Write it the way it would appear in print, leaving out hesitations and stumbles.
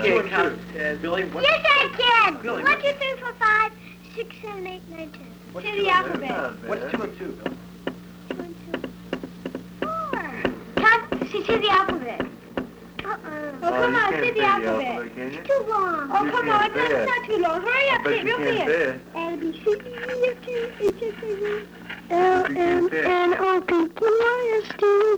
can't count. Billy, what? Yes, I can. Billy, 1, 2, 3, 4, 5, 6, 7, 8, 9, 10. What's Say two the and alphabet. What's 2 and 2, Billy? 2 and 2. 4. Count, say the alphabet. Oh, come on, say the alphabet. It's too long. Oh, come on, that's not too long. Hurry up, say it real fast. A, B, C, D, E, F, G, H, I, J, K, L, M, N, O, P, Q, R, S, T,